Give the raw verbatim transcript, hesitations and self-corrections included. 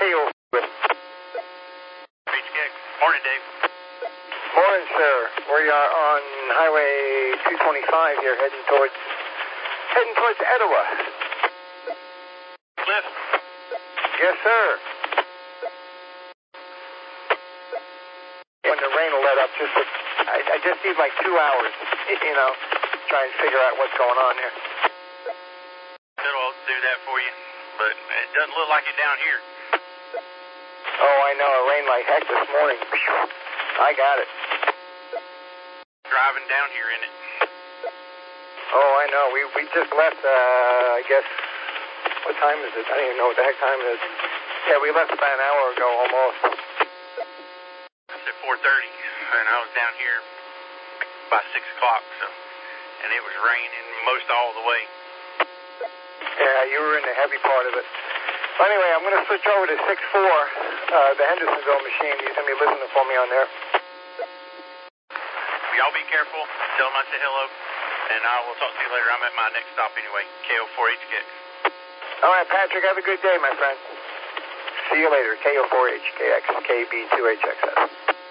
K O. H K. Morning, Dave. Morning, sir. We are on Highway two twenty-five here, heading towards heading towards Etowah. Cliff? Yes, sir. When the rain will let up, just a, I, I just need like two hours, you know, try and figure out what's going on here. It'll do that for you, but it doesn't look like it down here. Oh, I know. It rained like heck this morning. I got it. Driving down here in it. Oh, I know. We we just left, uh, I guess, what time is it? I don't even know what the heck time it is. Yeah, we left about an hour ago almost. It's at four thirty, and I was down here by six o'clock, so, and it was raining most all the way. Yeah, you were in the heavy part of it. Well, anyway, I'm going to switch over to six four, uh, the Hendersonville machine. He's going to be listening for me on there. Y'all be careful. Tell him I said hello, and I will talk to you later. I'm at my next stop anyway, K O four H K X. All right, Patrick, have a good day, my friend. See you later, K O four H K X, K B two H X S.